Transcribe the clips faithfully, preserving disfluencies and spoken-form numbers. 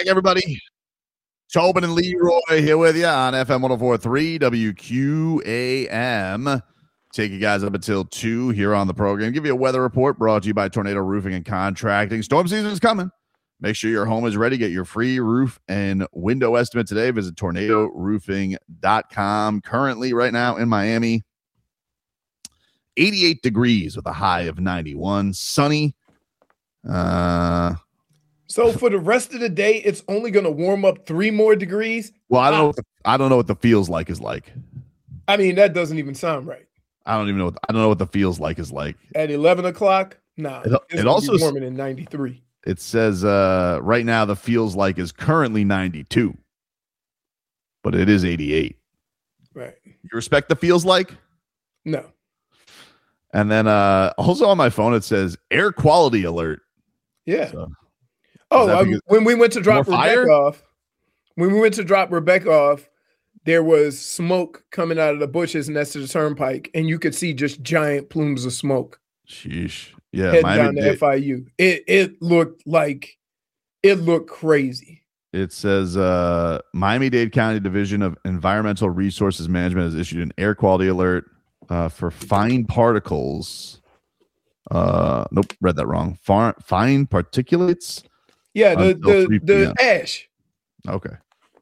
morning, everybody. Tobin and Leroy here with you on F M one oh four point three W Q A M. Take you guys up until two here on the program. Give you a weather report brought to you by Tornado Roofing and Contracting. Storm season is coming. Make sure your home is ready. Get your free roof and window estimate today. Visit tornado roofing dot com. Currently, right now in Miami, eighty-eight degrees with a high of ninety-one. Sunny. Uh... So for the rest of the day, it's only going to warm up three more degrees. Well, I don't know. What the, I don't know what the feels like is like. I mean, that doesn't even sound right. I don't even know. What, I don't know what the feels like is like at eleven o'clock. Nah, it, it's it also warming in ninety-three. It says uh, right now the feels like is currently ninety-two, but it is eighty-eight. Right. You respect the feels like? No. And then uh, also on my phone it says air quality alert. Yeah. So, oh, um, when we went to drop Rebecca off, when we went to drop Rebecca off, there was smoke coming out of the bushes next to the turnpike, and you could see just giant plumes of smoke. Sheesh. Yeah. Heading down to F I U. It it looked like it looked crazy. It says uh, Miami-Dade County Division of Environmental Resources Management has issued an air quality alert uh, for fine particles. Uh, nope, read that wrong. Far, fine particulates. Yeah, the the, the ash. Okay.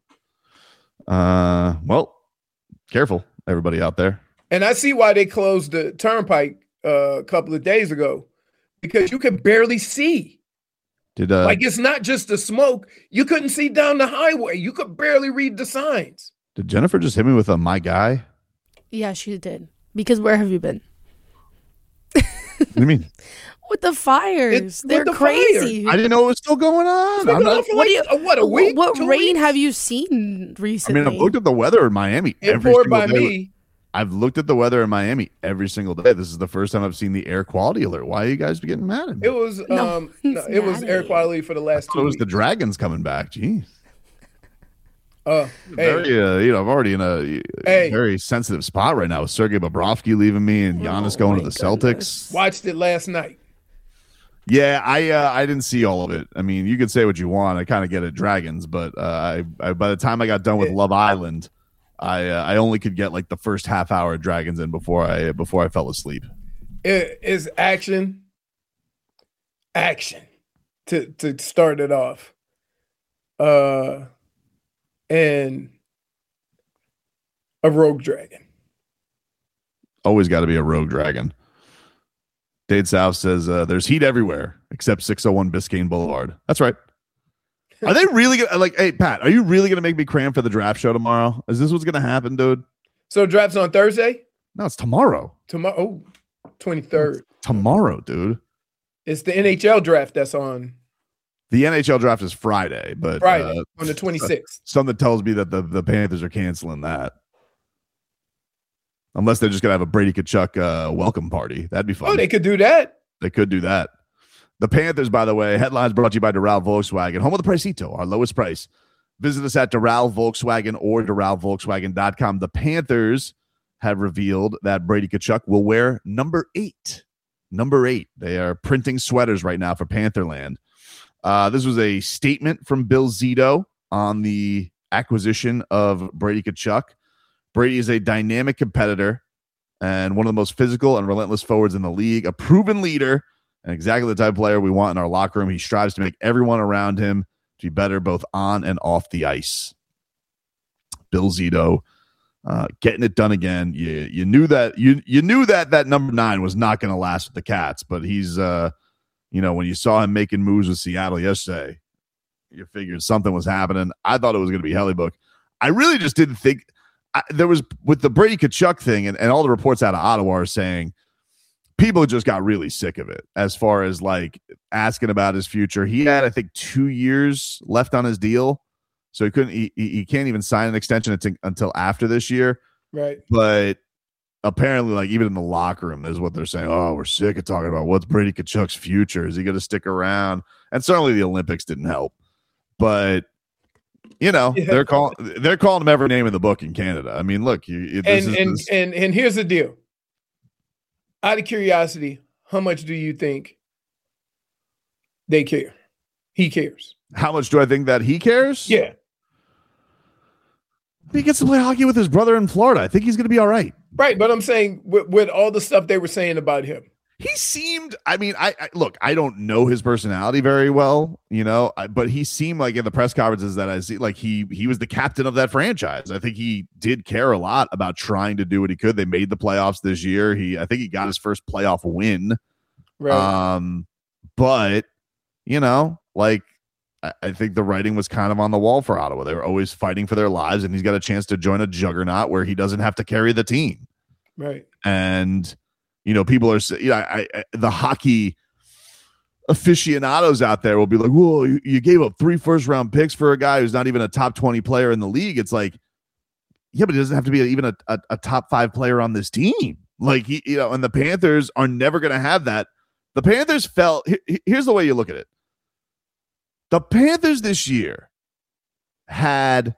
Uh, well, careful, everybody out there. And I see why they closed the turnpike uh, a couple of days ago, because you could barely see. Did uh, like it's not just the smoke; you couldn't see down the highway. You could barely read the signs. Did Jennifer just hit me with a my guy? Yeah, she did. Because where have you been? What do you mean? With the fires. It's, They're the crazy. Fire. I didn't know it was still going on. I'm not, what, you, what a week? What rain weeks? have you seen recently? I mean, I've looked at the weather in Miami. It every poured by day. me. I've looked at the weather in Miami every single day. This is the first time I've seen the air quality alert. Why are you guys getting mad at me? It was no, um, no, it was air quality for the last two. It was weeks. the Dragons coming back. Jeez. Uh, very, hey. uh, you know, I'm already in a hey. very sensitive spot right now with Sergei Bobrovsky leaving me and Giannis oh, going to the goodness. Celtics. Watched it last night. Yeah, I uh, I didn't see all of it. I mean, you could say what you want. I kind of get it, Dragons, but uh, I, I by the time I got done with yeah. Love Island, I uh, I only could get like the first half hour of Dragons in before I before I fell asleep. It is action, action to to start it off, uh, and a rogue dragon. Always got to be a rogue dragon. Dade South says uh, there's heat everywhere except six oh one Biscayne Boulevard. That's right. Are they really gonna like? Hey, Pat, are you really gonna make me cram for the draft show tomorrow? Is this what's gonna happen, dude? So draft's on Thursday? No, it's tomorrow. Tomorrow, oh, twenty-third. Tomorrow, dude. It's the N H L draft that's on. The N H L draft is Friday, but Friday uh, on the twenty-sixth. Something tells me that the, the Panthers are canceling that. Unless they're just going to have a Brady Tkachuk uh, welcome party. That'd be fun. Oh, they could do that. They could do that. The Panthers, by the way, headlines brought to you by Doral Volkswagen, home of the Pricito, our lowest price. Visit us at Doral Volkswagen or Doral Volkswagen dot com. The Panthers have revealed that Brady Tkachuk will wear number eight. Number eight. They are printing sweaters right now for Pantherland. Uh, this was a statement from Bill Zito on the acquisition of Brady Tkachuk. Brady is a dynamic competitor and one of the most physical and relentless forwards in the league, a proven leader, and exactly the type of player we want in our locker room. He strives to make everyone around him to be better both on and off the ice. Bill Zito uh, getting it done again. You you knew that you you knew that that number nine was not going to last with the Cats, but he's uh, you know, when you saw him making moves with Seattle yesterday, you figured something was happening. I thought it was going to be Hellebook. I really just didn't think. I, there was with the Brady Tkachuk thing and, and all the reports out of Ottawa are saying people just got really sick of it as far as like asking about his future. He had, I think, two years left on his deal. So he couldn't, he, he can't even sign an extension until, until after this year. Right. But apparently, like even in the locker room, is what they're saying. Oh, we're sick of talking about what's Brady Tkachuk's future. Is he going to stick around? And certainly the Olympics didn't help. But you know, yeah. they're calling they're calling him every name in the book in Canada. I mean, look, you, this and is, and, this. and and here's the deal. Out of curiosity, how much do you think they care? he cares. How much do I think that he cares? Yeah. He gets to play hockey with his brother in Florida. I think he's going to be all right. Right, but I'm saying with, with all the stuff they were saying about him. He seemed, I mean, I, I look, I don't know his personality very well, you know, I, but he seemed like in the press conferences that I see, like he he was the captain of that franchise. I think he did care a lot about trying to do what he could. They made the playoffs this year. He, I think he got his first playoff win. Right. Um, but, you know, like, I, I think the writing was kind of on the wall for Ottawa. They were always fighting for their lives, and he's got a chance to join a juggernaut where he doesn't have to carry the team. Right. And, you know, people are, you know, I, I, the hockey aficionados out there will be like, whoa, you, you gave up three first round picks for a guy who's not even a top twenty player in the league. It's like, yeah, but he doesn't have to be a, even a, a, a top five player on this team. Like, he, you know, and the Panthers are never going to have that. The Panthers felt, here, here's the way you look at it. The Panthers this year had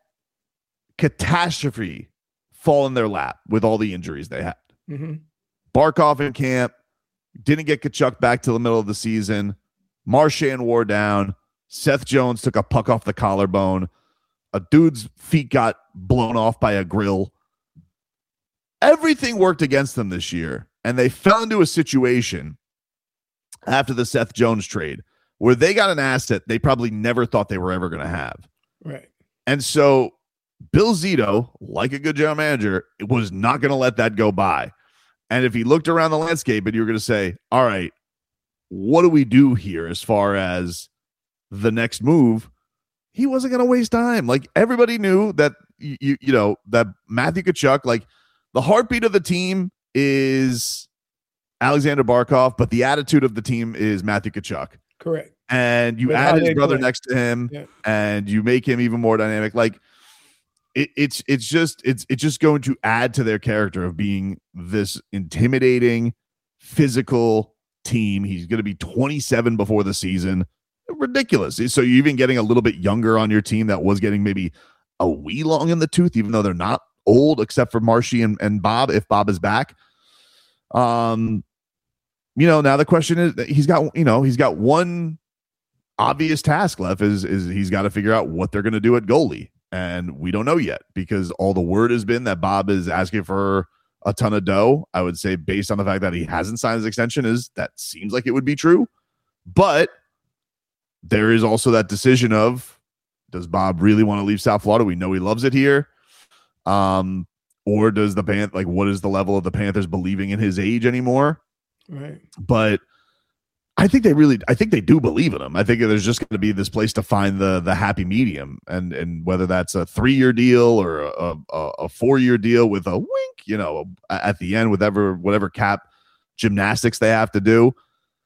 catastrophe fall in their lap with all the injuries they had. Mm-hmm. Barkov in camp, didn't get Tkachuk back till the middle of the season. Marchand wore down. Seth Jones took a puck off the collarbone. A dude's feet got blown off by a grill. Everything worked against them this year, and they fell into a situation after the Seth Jones trade where they got an asset they probably never thought they were ever going to have. Right. And so Bill Zito, like a good general manager, was not going to let that go by. And if he looked around the landscape and you were going to say, all right, what do we do here as far as the next move? He wasn't going to waste time. Like, everybody knew that, you, you know, that Matthew Tkachuk, like, the heartbeat of the team is Alexander Barkov, but the attitude of the team is Matthew Tkachuk. Correct. And you With add his brother play. next to him, yeah. and you make him even more dynamic. Like, It, it's it's just it's it's just going to add to their character of being this intimidating, physical team. He's going to be twenty-seven before the season. Ridiculous. So you're even getting a little bit younger on your team that was getting maybe a wee long in the tooth, even though they're not old, except for Marshy and, and Bob, if Bob is back. Um, you know, now the question is, he's got, you know, he's got one obvious task left is, is he's got to figure out what they're going to do at goalie. And we don't know yet because all the word has been that Bob is asking for a ton of dough. I would say based on the fact that he hasn't signed his extension is that seems like it would be true. But there is also that decision of, does Bob really want to leave South Florida? We know he loves it here. Um, or does the Pan like what is the level of the Panthers believing in his age anymore? Right. But I think they really, I think they do believe in him. I think there's just going to be this place to find the the happy medium, and and whether that's a three year deal or a, a, a four year deal with a wink, you know, at the end, whatever whatever cap gymnastics they have to do.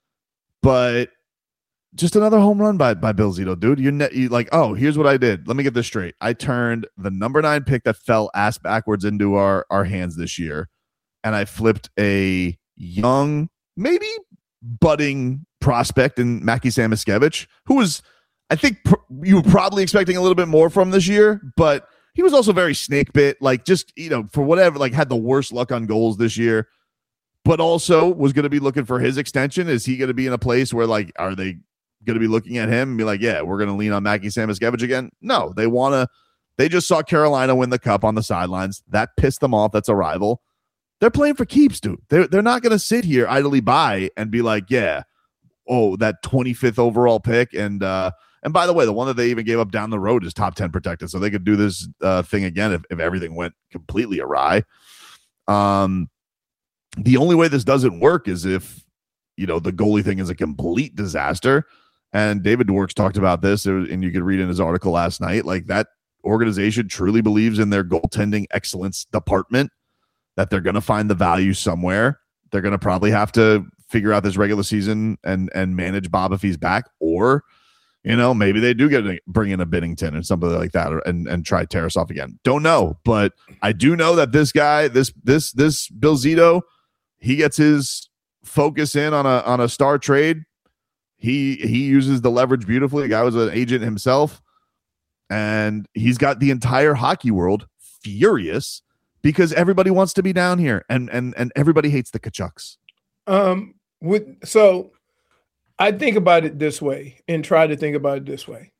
But just another home run by by Bill Zito, dude. You're ne- you like, oh, here's what I did. Let me get this straight. I turned the number nine pick that fell ass backwards into our our hands this year, and I flipped a young, maybe budding prospect in Mackie Samoskevich, who was, I think pr- you were probably expecting a little bit more from this year, but he was also very snake bit, like just, you know, for whatever, like had the worst luck on goals this year, but also was going to be looking for his extension. Is he going to be in a place where like, are they going to be looking at him and be like, yeah, we're going to lean on Mackie Samoskevich again? No, they want to, they just saw Carolina win the cup on the sidelines. That pissed them off. That's a rival. They're playing for keeps, dude. They're, they're not going to sit here idly by and be like, yeah, oh, that twenty-fifth overall pick. And uh, and by the way, the one that they even gave up down the road is top ten protected. So they could do this uh, thing again if, if everything went completely awry. Um, the only way this doesn't work is if, you know, the goalie thing is a complete disaster. And David Dwork's talked about this, and you could read in his article last night, like that organization truly believes in their goaltending excellence department, that they're going to find the value somewhere. They're going to probably have to figure out this regular season and and manage Bob if he's back, or, you know, maybe they do get a, bring in a Binnington and something like that, or, and and try Tarasov again. Don't know, but I do know that this guy, this this this Bill Zito, he gets his focus in on a on a star trade. He he uses the leverage beautifully. The guy was an agent himself, and he's got the entire hockey world furious because everybody wants to be down here, and and and everybody hates the Tkachuks. Um, with so I think about it this way and try to think about it this way.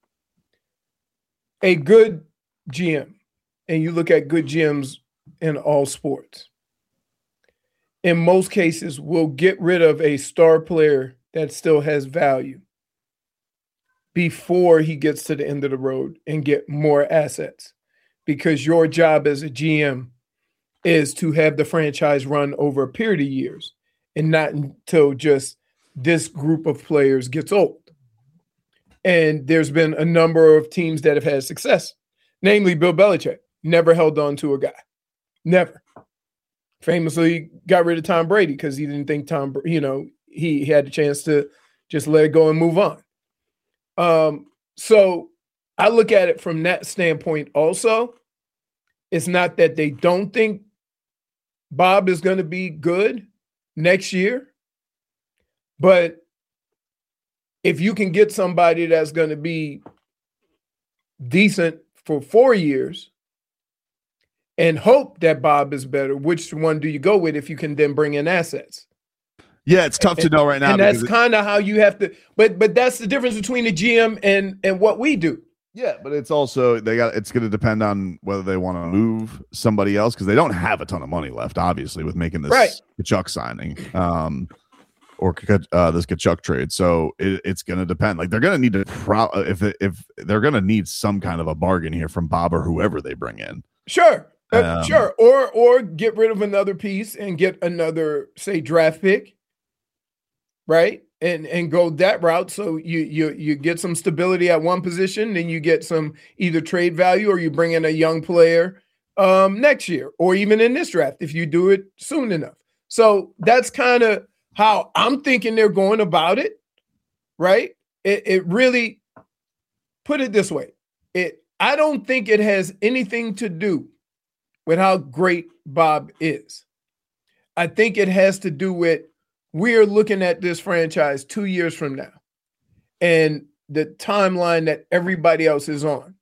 A good G M, and you look at good G Ms in all sports, in most cases will get rid of a star player that still has value before he gets to the end of the road and get more assets, because your job as a G M is to have the franchise run over a period of years and not until just this group of players gets old. And there's been a number of teams that have had success, namely Bill Belichick, never held on to a guy, never. Famously got rid of Tom Brady because he didn't think Tom, you know, he, he had the chance to just let it go and move on. Um, so I look at it from that standpoint also. It's not that they don't think Bob is going to be good next year, but if you can get somebody that's going to be decent for four years and hope that Bob is better, which one do you go with if you can then bring in assets? Yeah, it's tough and, to know right now. And that's kind of how you have to, but but that's the difference between the G M and and what we do. Yeah, but it's also, they got, it's going to depend on whether they want to move somebody else, because they don't have a ton of money left, obviously, with making this right. Kachuk signing. Um, or uh, this Kachuk trade. So it, it's going to depend. Like, they're going to need to pro- if if they're going to need some kind of a bargain here from Bob or whoever they bring in. Sure, uh, um, sure, or or get rid of another piece and get another, say, draft pick, right? And and go that route. So you you you get some stability at one position, then you get some either trade value, or you bring in a young player um, next year, or even in this draft if you do it soon enough. So that's kind of how I'm thinking they're going about it, right? It, it really, put it this way, it I don't think it has anything to do with how great Bob is. I think it has to do with, we're looking at this franchise two years from now and the timeline that everybody else is on.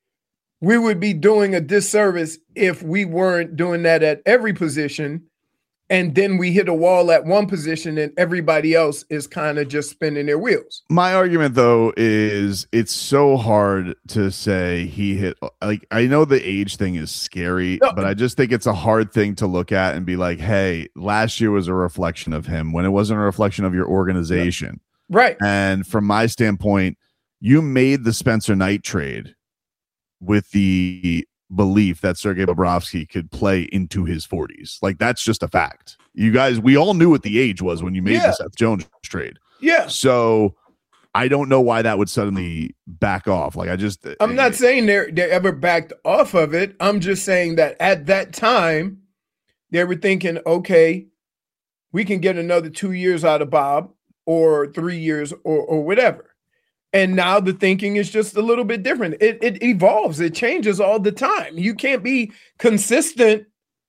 We would be doing a disservice if we weren't doing that at every position, and then we hit a wall at one position and everybody else is kind of just spinning their wheels. My argument, though, is it's so hard to say he hit. Like, I know the age thing is scary, no, but I just think it's a hard thing to look at and be like, hey, last year was a reflection of him when it wasn't a reflection of your organization. Right. And from my standpoint, you made the Spencer Knight trade with the belief that Sergei Bobrovsky could play into his forties. Like, that's just a fact. You guys, we all knew what the age was when you made yeah. the Seth Jones trade. Yeah. So I don't know why that would suddenly back off. Like, I just, I'm not it, saying they're they ever backed off of it. I'm just saying that at that time they were thinking, okay, we can get another two years out of Bob, or three years, or or whatever. And now the thinking is just a little bit different. It, it evolves. It changes all the time. You can't be consistent.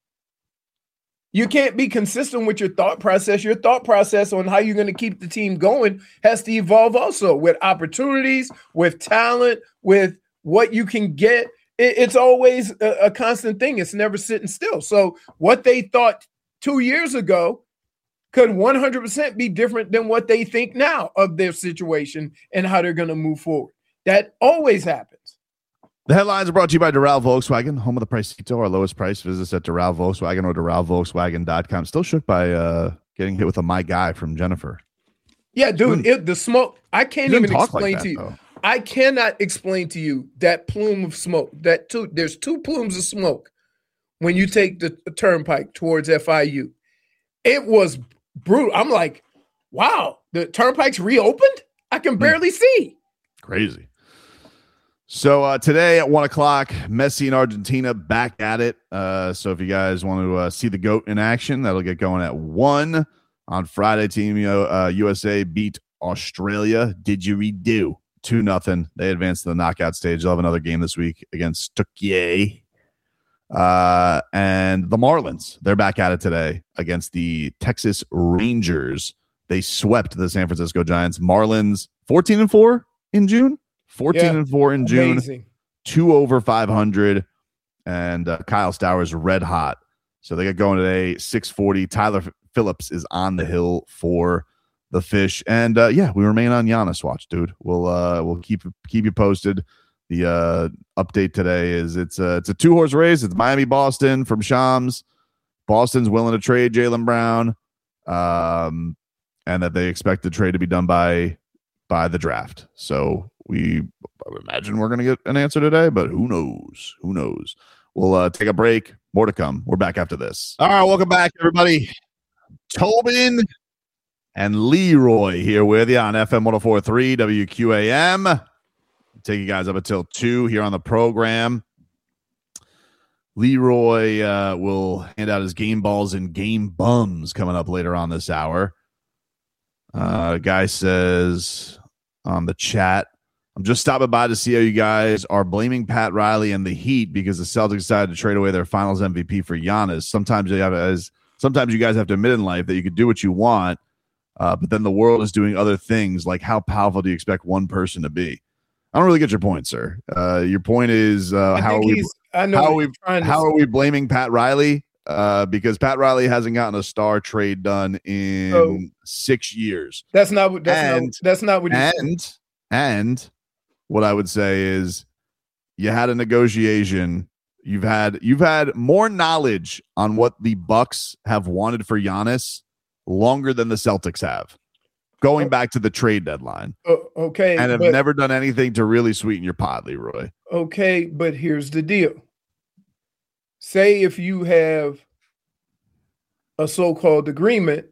You can't be consistent with your thought process. Your thought process on how you're going to keep the team going has to evolve also, with opportunities, with talent, with what you can get. It, it's always a, a constant thing. It's never sitting still. So what they thought two years ago could one hundred percent be different than what they think now of their situation and how they're going to move forward. That always happens. The headlines are brought to you by Doral Volkswagen, home of the Pricito, our lowest price. Visit us at Doral Volkswagen or Doral Volkswagen dot com. Still shook by uh, getting hit with a my guy from Jennifer. Yeah, dude, it, the smoke, I can't even explain like that, to you. Though. I cannot explain to you that plume of smoke. That two, there's two plumes of smoke when you take the, the turnpike towards F I U. It was brutal. I'm like, wow, the turnpike's reopened? I can barely see. Crazy. So uh, today at one o'clock, Messi and Argentina back at it. Uh, so if you guys want to uh, see the GOAT in action, that'll get going at one on Friday. Team uh, U S A beat Australia. Didgeridoo two nothing. They advanced to the knockout stage. They'll have another game this week against Turkey. Uh, and the Marlins, they're back at it today against the Texas Rangers. They swept the San Francisco Giants. Marlins fourteen and four in June. fourteen yeah, and four in June. Amazing. Two over five hundred. And uh, Kyle Stowers red hot. So they get going today, six forty. Tyler Phillips is on the hill for the fish. And uh, yeah, we remain on Giannis watch, dude. We'll uh, we'll keep keep you posted. The uh, update today is it's a, it's a two horse race. It's Miami, Boston from Shams. Boston's willing to trade Jaylen Brown, um, and that they expect the trade to be done by by the draft. So we I would imagine we're going to get an answer today, but who knows? Who knows? We'll uh, take a break. More to come. We're back after this. All right, welcome back, everybody. Tobin and Leroy here with you on F M one oh four point three W Q A M. Take you guys up until two here on the program. Leroy uh, will hand out his game balls and game bums coming up later on this hour. Uh, guy says on the chat, I'm just stopping by to see how you guys are blaming Pat Riley and the Heat because the Celtics decided to trade away their Finals M V P for Giannis. Sometimes you have as sometimes you guys have to admit in life that you can do what you want, uh, but then the world is doing other things. Like, how powerful do you expect one person to be? I don't really get your point, sir. Uh, your point is uh, how are we? I know how are we? How are we blaming Pat Riley? Uh, because Pat Riley hasn't gotten a star trade done in so, six years. That's not what. That's and, not. That's not what. And saying. and what I would say is, you had a negotiation. You've had you've had more knowledge on what the Bucks have wanted for Giannis longer than the Celtics have. Going back to the trade deadline. Uh, okay. And have but, never done anything to really sweeten your pot, Leroy. Okay, but here's the deal. Say if you have a so-called agreement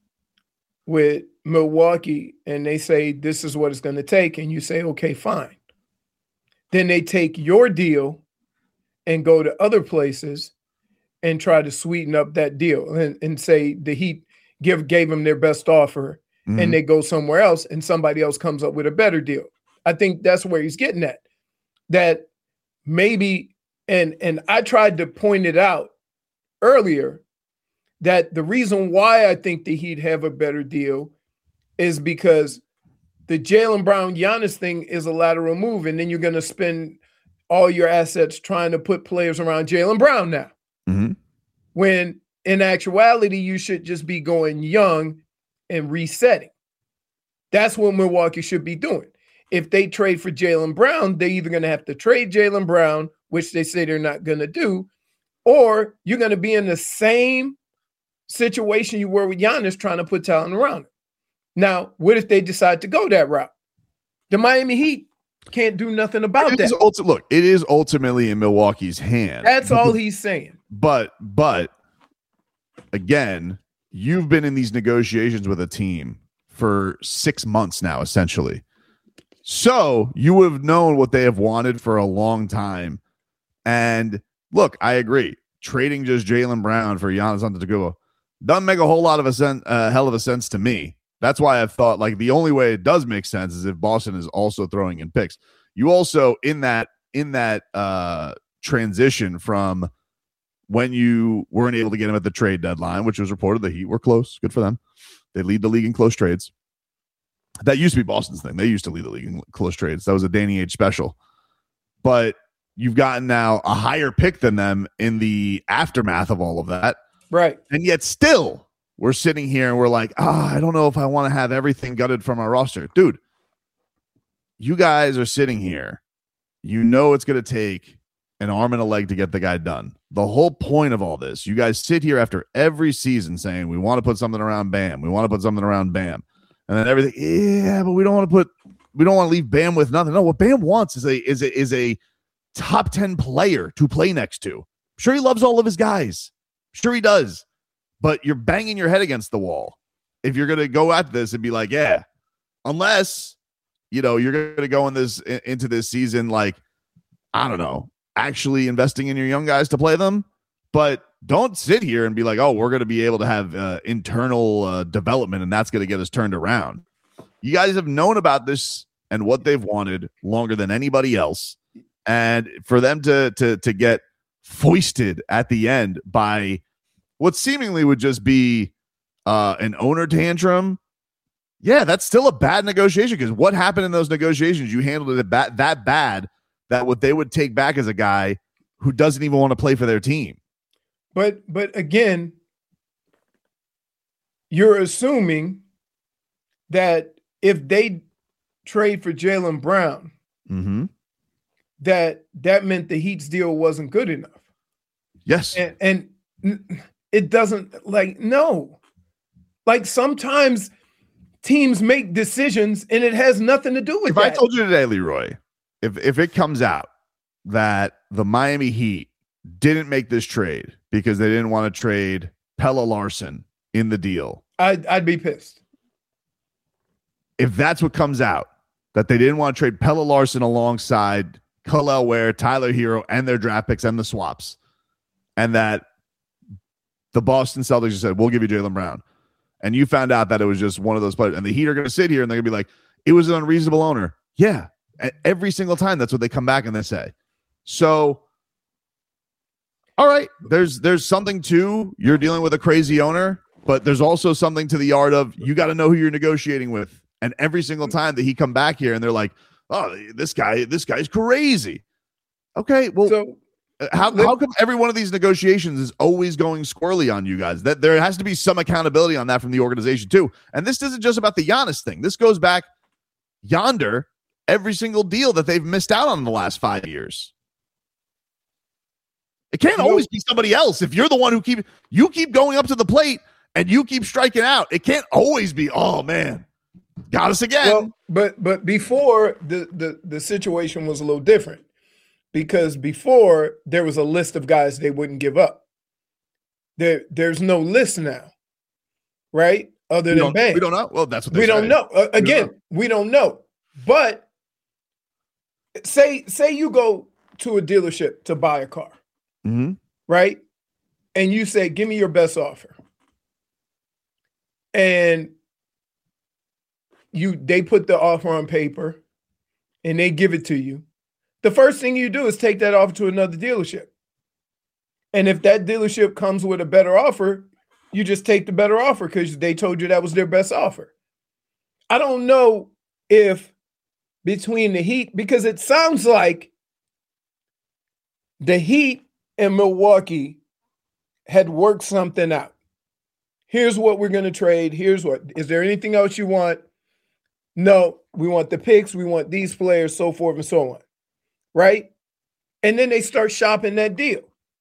with Milwaukee and they say this is what it's going to take, and you say, okay, fine. Then they take your deal and go to other places and try to sweeten up that deal and, and say the Heat give gave them their best offer. Mm-hmm. And they go somewhere else and somebody else comes up with a better deal. I think that's where he's getting at. That maybe, and and I tried to point it out earlier, that the reason why I think the Heat have a better deal is because the Jaylen Brown Giannis thing is a lateral move, and then you're going to spend all your assets trying to put players around Jaylen Brown now. Mm-hmm. When in actuality, you should just be going young and resetting. That's what Milwaukee should be doing. If they trade for Jaylen Brown, they're either going to have to trade Jaylen Brown, which they say they're not going to do, or you're going to be in the same situation you were with Giannis trying to put talent around him. Now, what if they decide to go that route? The Miami Heat can't do nothing about that. Ulti- look, it is ultimately in Milwaukee's hand. That's all he's saying. But, but again, you've been in these negotiations with a team for six months now, essentially. So you would have known what they have wanted for a long time. And look, I agree. Trading just Jaylen Brown for Giannis Antetokounmpo doesn't make a whole lot of a sen- uh, hell of a sense to me. That's why I've thought like the only way it does make sense is if Boston is also throwing in picks. You also in that in that uh, transition from when you weren't able to get him at the trade deadline, which was reported the Heat were close. Good for them. They lead the league in close trades. That used to be Boston's thing. They used to lead the league in close trades. That was a Danny H special. But you've gotten now a higher pick than them in the aftermath of all of that. Right. And yet still we're sitting here and we're like, ah, oh, I don't know if I want to have everything gutted from our roster. Dude, you guys are sitting here. You know it's going to take an arm and a leg to get the guy done. The whole point of all this, you guys sit here after every season saying we want to put something around Bam. We want to put something around Bam. And then everything, yeah, but we don't want to put, we don't want to leave Bam with nothing. No, what Bam wants is a is a is a top ten player to play next to. I'm sure he loves all of his guys. I'm sure he does. But you're banging your head against the wall if you're gonna go at this and be like, yeah, unless you know you're gonna go in this in, into this season like, I don't know, actually investing in your young guys to play them. But don't sit here and be like, oh, we're going to be able to have uh, internal uh, development and that's going to get us turned around. You guys have known about this and what they've wanted longer than anybody else. And for them to to to get foisted at the end by what seemingly would just be uh, an owner tantrum, yeah, that's still a bad negotiation because what happened in those negotiations, you handled it that, that bad that what they would take back as a guy who doesn't even want to play for their team. But but again, you're assuming that if they trade for Jaylen Brown, mm-hmm. that that meant the Heat's deal wasn't good enough. Yes. And, and it doesn't, like, no. Like, sometimes teams make decisions and it has nothing to do with if that. If I told you today, Leroy, if if it comes out that the Miami Heat didn't make this trade because they didn't want to trade Pelle Larsson in the deal, I'd, I'd be pissed. If that's what comes out, that they didn't want to trade Pelle Larsson alongside Kel'el Ware, Tyler Hero, and their draft picks and the swaps, and that the Boston Celtics just said, we'll give you Jaylen Brown, and you found out that it was just one of those players, and the Heat are going to sit here and they're going to be like, it was an unreasonable owner. Yeah. Every single time, that's what they come back and they say. So, all right, there's there's something to you're dealing with a crazy owner, but there's also something to the art of you got to know who you're negotiating with. And every single time that he come back here and they're like, oh, this guy, this guy's crazy. Okay, well, so, how how come every one of these negotiations is always going squirrely on you guys? That there has to be some accountability on that from the organization too. And this isn't just about the Giannis thing. This goes back yonder every single deal that they've missed out on in the last five years. It can't you always know, be somebody else. If you're the one who keep you keep going up to the plate and you keep striking out, it can't always be, oh man, got us again. Well, but but before the, the the situation was a little different, because before there was a list of guys they wouldn't give up. There there's no list now, right? Other we than Bam. We don't know. Well, that's what they we say. don't know. Uh, again, we don't know. we don't know. But say say you go to a dealership to buy a car, mm-hmm. right? And you say, give me your best offer. And you they put the offer on paper and they give it to you. The first thing you do is take that offer to another dealership. And if that dealership comes with a better offer, you just take the better offer because they told you that was their best offer. I don't know if between the Heat, because it sounds like the Heat and Milwaukee had worked something out. Here's what we're going to trade. Here's what. Is there anything else you want? No, we want the picks. We want these players, so forth and so on. Right? And then they start shopping that deal.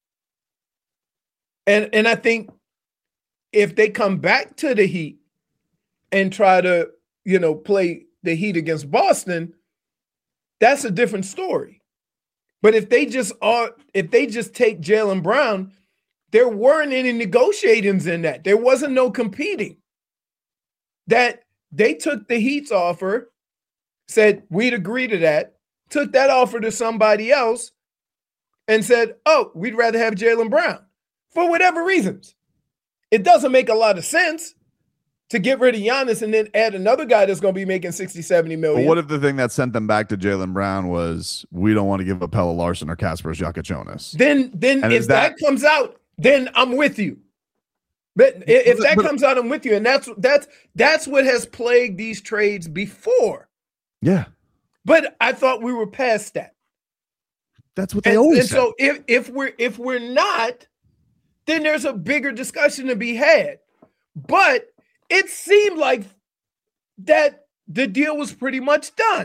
And, and I think if they come back to the Heat and try to, you know, play the Heat against Boston, that's a different story. But if they just are, if they just take Jaylen Brown, there weren't any negotiations in that. There wasn't no competing. That they took the Heat's offer, said we'd agree to that, took that offer to somebody else, and said, oh, we'd rather have Jaylen Brown for whatever reasons. It doesn't make a lot of sense to get rid of Giannis and then add another guy that's going to be making sixty, seventy million. But what if the thing that sent them back to Jaylen Brown was we don't want to give up Pelle Larsson or Kasparas Giacochonis? Then, then if that, that comes out, then I'm with you. But if that but, comes out, I'm with you. And that's that's that's what has plagued these trades before. Yeah. But I thought we were past that. That's what they and, always and say. So if if we're if we're not, then there's a bigger discussion to be had. But it seemed like that the deal was pretty much done.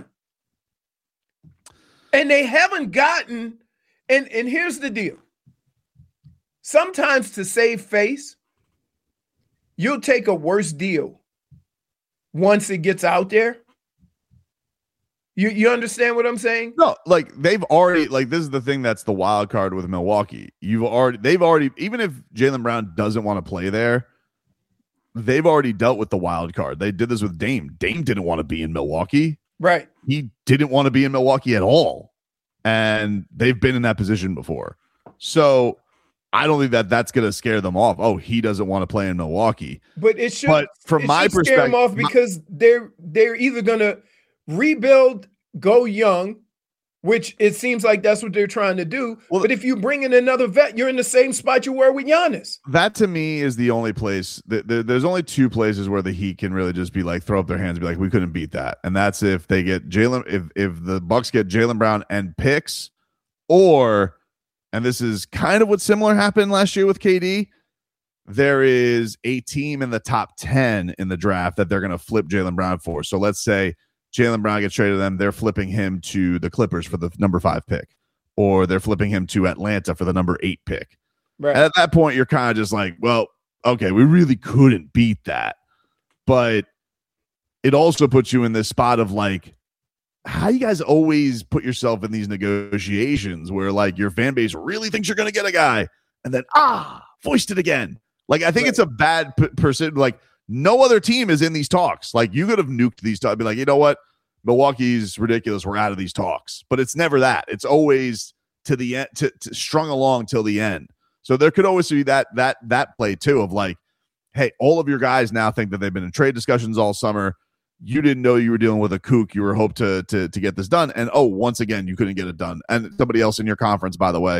And they haven't gotten, and, and here's the deal. Sometimes to save face, you'll take a worse deal once it gets out there. You you understand what I'm saying? No, like they've already, like this is the thing that's the wild card with Milwaukee. You've already, they've already, even if Jaylen Brown doesn't want to play there, they've already dealt with the wild card. They did this with Dame. Dame didn't want to be in Milwaukee. Right. He didn't want to be in Milwaukee at all. And they've been in that position before. So I don't think that that's going to scare them off. Oh, he doesn't want to play in Milwaukee. But it should, but from it my should perspective, scare them off because my, they're they're either going to rebuild, go young, which it seems like that's what they're trying to do. Well, but if you bring in another vet, you're in the same spot you were with Giannis. That to me is the only place that there, there's only two places where the Heat can really just be like, throw up their hands and be like, we couldn't beat that. And that's if they get Jaylen, if, if the Bucks get Jaylen Brown and picks, or, and this is kind of what similar happened last year with K D, there is a team in the top ten in the draft that they're going to flip Jaylen Brown for. So let's say Jaylen Brown gets traded to them. They're flipping him to the Clippers for the number five pick, or they're flipping him to Atlanta for the number eight pick. Right. And at that point, you're kind of just like, well, okay, we really couldn't beat that. But it also puts you in this spot of like, how you guys always put yourself in these negotiations where like your fan base really thinks you're going to get a guy and then, ah, voiced it again. Like, I think right. it's a bad p- person. Like, no other team is in these talks. Like, you could have nuked these talks. Be like, you know what? Milwaukee's ridiculous. We're out of these talks. But it's never that. It's always to the end, to, to strung along till the end. So there could always be that that that play too of like, hey, all of your guys now think that they've been in trade discussions all summer. You didn't know you were dealing with a kook. You were hoped to to to get this done, and oh, once again, you couldn't get it done. And somebody else in your conference, by the way.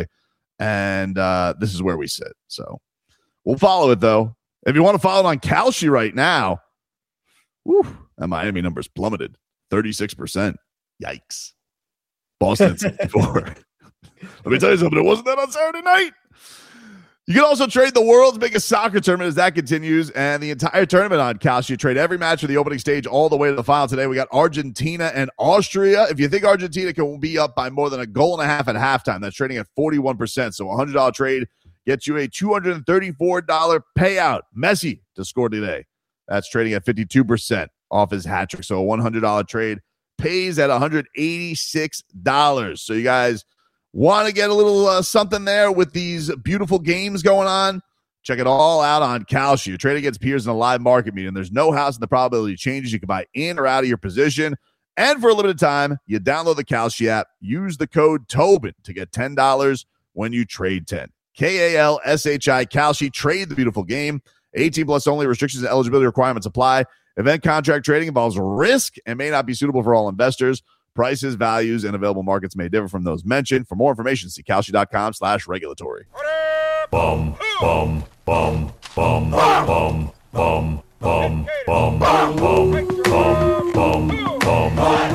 And uh, this is where we sit. So we'll follow it though. If you want to follow it on Kalshi right now, whew, that Miami number's plummeted thirty-six percent. Yikes. Boston sixty-four. Let me tell you something. It wasn't that on Saturday night. You can also trade the world's biggest soccer tournament as that continues, and the entire tournament on Kalshi. You trade every match for the opening stage all the way to the final today. We got Argentina and Austria. If you think Argentina can be up by more than a goal and a half at halftime, that's trading at forty-one percent. So a one hundred dollars trade gets you a two hundred thirty-four dollars payout. Messi to score today. That's trading at fifty-two percent off his hat trick. So a one hundred dollars trade pays at one hundred eighty-six dollars. So you guys want to get a little uh, something there with these beautiful games going on? Check it all out on Kalshi. You trade against peers in a live market meeting. There's no house in the probability changes. You can buy in or out of your position. And for a limited time, you download the Kalshi app. Use the code Tobin to get ten dollars when you trade ten. K A L S H I, Kalshi. Trade the beautiful game. eighteen plus only. Restrictions and eligibility requirements apply. Event contract trading involves risk and may not be suitable for all investors. Prices, values, and available markets may differ from those mentioned. For more information, see Kalshi.com slash regulatory. Bum, bum, bum, bum, bum, bum, bum, bum, bum, bum, bum, bum, bum, bum,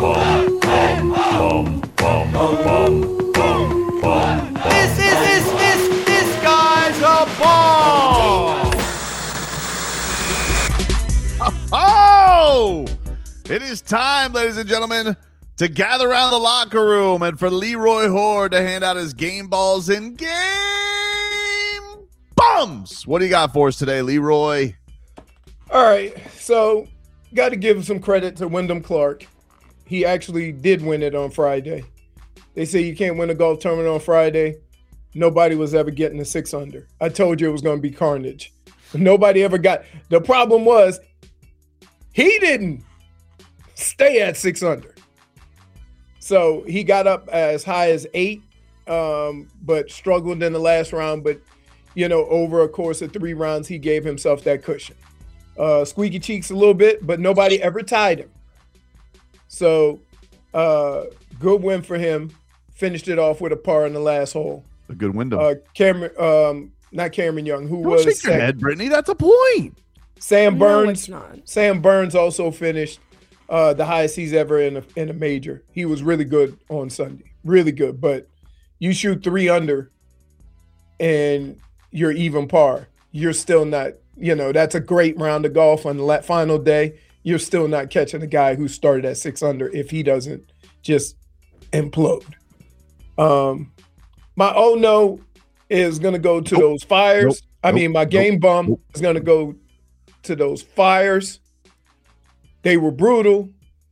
bum, bum, bum, bum, bum. This is this this this guy's a ball. Oh! It is time, ladies and gentlemen, to gather around the locker room and for Leroy Hoare to hand out his game balls and game bums. What do you got for us today, Leroy? All right, so got to give some credit to Wyndham Clark. He actually did win it on Friday. They say you can't win a golf tournament on Friday. Nobody was ever getting a six under. I told you it was going to be carnage. Nobody ever got. The problem was he didn't stay at six under. So he got up as high as eight, um, but struggled in the last round. But, you know, over a course of three rounds, he gave himself that cushion. Uh, squeaky cheeks a little bit, but nobody ever tied him. So uh, good win for him. Finished it off with a par in the last hole. A good window. Uh, Cameron, um, not Cameron Young, who Don't was shake your head, Brittany. That's a point. Sam Burns. No, it's not. Sam Burns also finished uh, the highest he's ever in a in a major. He was really good on Sunday, really good. But you shoot three under, and you're even par. You're still not. You know, that's a great round of golf on the final day. You're still not catching a guy who started at six under if he doesn't just implode. Um, my oh no is going to go to nope. those fires. Nope. I nope. mean, my game nope. bum nope. is going to go to those fires. They were brutal,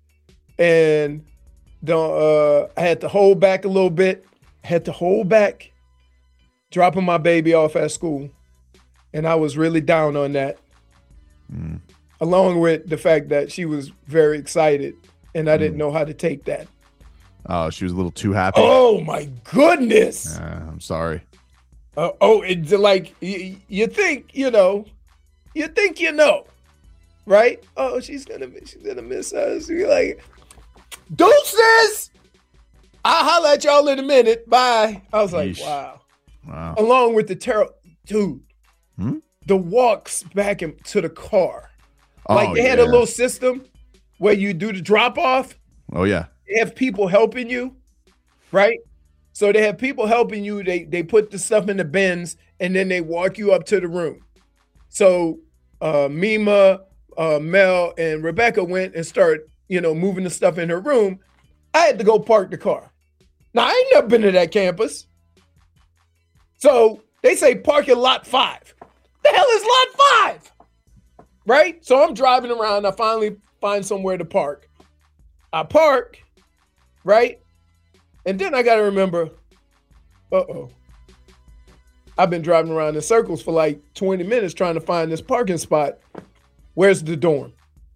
and don't, uh, I had to hold back a little bit. I had to hold back, dropping my baby off at school. And I was really down on that, mm. along with the fact that she was very excited, and I mm. didn't know how to take that. Oh, she was a little too happy. Oh, my goodness. Uh, I'm sorry. Uh, oh, it's like you, you think, you know, you think you know, right? Oh, she's going to she's gonna miss us. You're like, deuces. I'll holler at y'all in a minute. Bye. I was like, Yeesh. wow. Wow. Along with the terror. Dude. Hmm? The walks back into the car. Oh, like they had yeah. a little system where you do the drop off. Oh, yeah. They have people helping you, right? So they have people helping you. They they put the stuff in the bins and then they walk you up to the room. So uh, Mima, uh, Mel, and Rebecca went and started, you know, moving the stuff in her room. I had to go park the car. Now, I ain't never been to that campus. So they say park at lot five. The hell is lot five? Right? So I'm driving around. I finally find somewhere to park. I park, right? And then I got to remember, uh-oh. I've been driving around in circles for like twenty minutes trying to find this parking spot. Where's the dorm?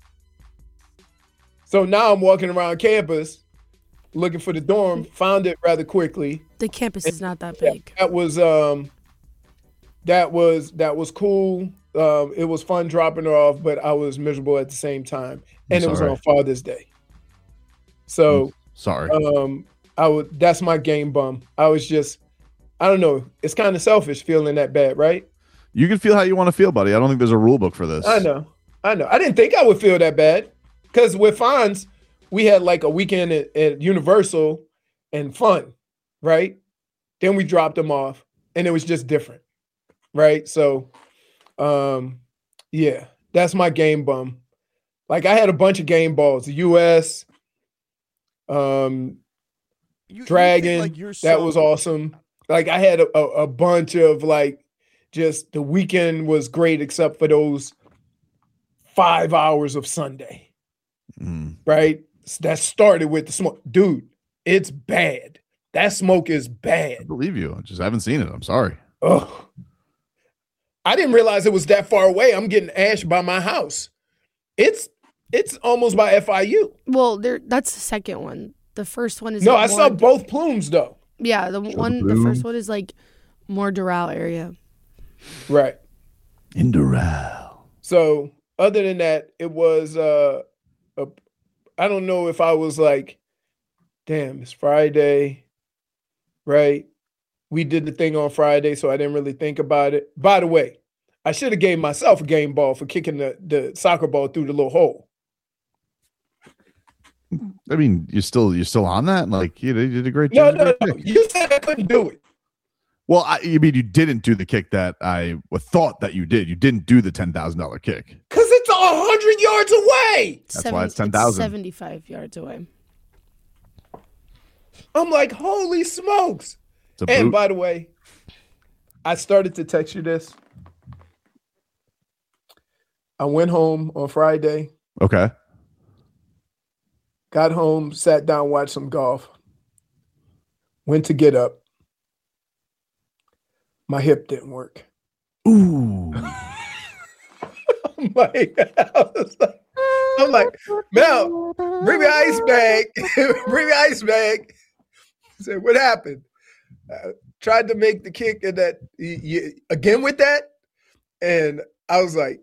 So now I'm walking around campus looking for the dorm, found it rather quickly. The campus is not that Yeah, big. that was um that was that was cool. Um, it was fun dropping her off, but I was miserable at the same time. And I'm it was sorry. on Father's Day. So Sorry. um I would that's my game bum. I was just I don't know. It's kind of selfish feeling that bad, right? You can feel how you want to feel, buddy. I don't think there's a rule book for this. I know. I know. I didn't think I would feel that bad. Because with Fonz, we had like a weekend at, at Universal and fun, right? Then we dropped them off and it was just different. Right. So um, yeah, that's my game bum. Like I had a bunch of game balls, the U S, um, You- Dragon, you think, like, you're that so- was awesome. Like I had a, a, a bunch of like, just the weekend was great except for those five hours of Sunday, Mm. right? That started with the smoke. Dude, it's bad. That smoke is I bad. believe you. I just haven't seen it. I'm sorry. Ugh. I didn't realize it was that far away. I'm getting ash by my house. It's it's almost by F I U. Well, there. That's the second one. The first one is No, like I saw more- both plumes though. Yeah, the one. The Bloom. first one is like more Doral area. Right. In Doral. So other than that, it was uh a, I don't know if I was like, damn, it's Friday, right? We did the thing on Friday, so I didn't really think about it. By the way, I should have gave myself a game ball for kicking the, the soccer ball through the little hole. I mean, you're still you're still on that. Like you, you did a great No, job. no, no. You said I couldn't do it. Well, I, you mean you didn't do the kick that I thought that you did. You didn't do the ten thousand dollar kick. Because it's a hundred yards away. That's why it's ten thousand. Seventy-five yards away. I'm like, holy smokes. It's a And boot. by the way, I started to text you this. I went home on Friday, Okay. got home, sat down, watched some golf, went to get up. My hip didn't work. Ooh. I'm like, I was like, I'm like, Mel, bring me an ice bag. Bring me an ice bag. I said, what happened? I tried to make the kick and that y- y- again with that. And I was like,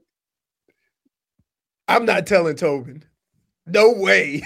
I'm not telling Tobin. No way.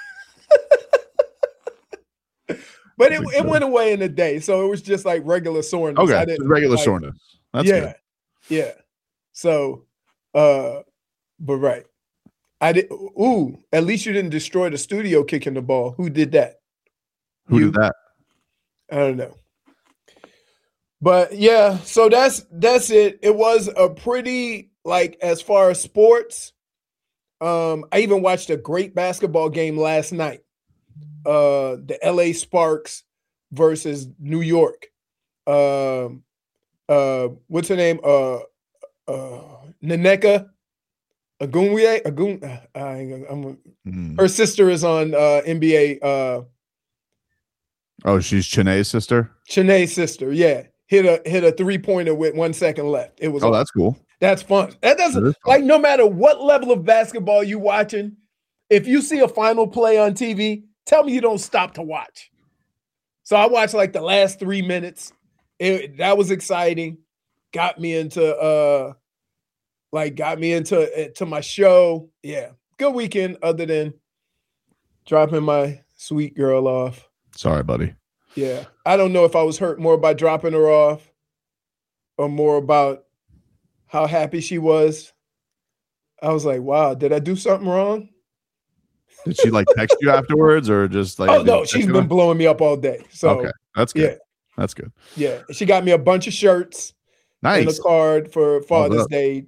But it, it went away in a day. So it was just like regular soreness. Okay. I Just didn't, regular like, soreness. That's yeah. good. Yeah. So, uh, but right. I did. Ooh, at least you didn't destroy the studio kicking the ball. Who did that? Who You? did that? I don't know. But yeah, so that's that's it. It was a pretty, like, as far as sports. Um, I even watched a great basketball game last night. Uh, the L A Sparks versus New York. Um, uh, what's her name? Uh, uh, Nneka Ogwumike. Ogun. I, I'm, Hmm. her sister is on uh, N B A. Uh, Oh, she's Chennai's sister. Chennai's sister, yeah, hit a hit a three pointer with one second left. It was Oh, awesome. that's cool. That's fun. That doesn't That is fun. like no matter what level of basketball you watching, if you see a final play on T V, tell me you don't stop to watch. So I watched like the last three minutes. It, that was exciting. Got me into uh like got me into to my show. Yeah. Good weekend other than dropping my sweet girl off. Sorry, buddy. Yeah. I don't know if I was hurt more by dropping her off or more about how happy she was. I was like, wow, did I do something wrong? Did she like text you afterwards or just like? Oh, did no, you she's text been her? blowing me up all day. So, Okay, that's good. yeah, That's good. yeah. She got me a bunch of shirts and Nice. a card for Father's up. Day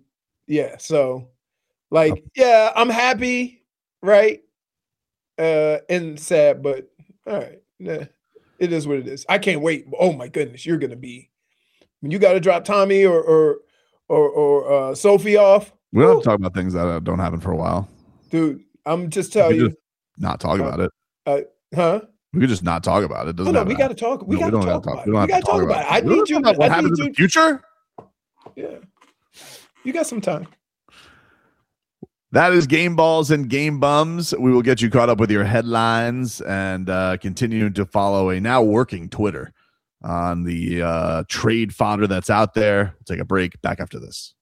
yeah. So, like, yeah, I'm happy, right? Uh, and sad, but all right, nah, it is what it is. I can't wait. Oh my goodness, you're gonna be when you got to drop Tommy or or or, or uh, Sophie off. We don't have to talk about things that don't happen for a while, dude. I'm just telling you, just not talk uh, about it. Uh, huh? We could just not talk about it. Doesn't no, no, we matter. got to talk. We No, got to we don't talk have to about talk- it. we don't We have got to talk about it. I We don't need you. talk about what I happens need in you. the future. Yeah, you got some time. That is Game Balls and Game Bums. We will get you caught up with your headlines and uh, continue to follow a now working Twitter on the uh, trade fodder that's out there. We'll take a break. Back after this.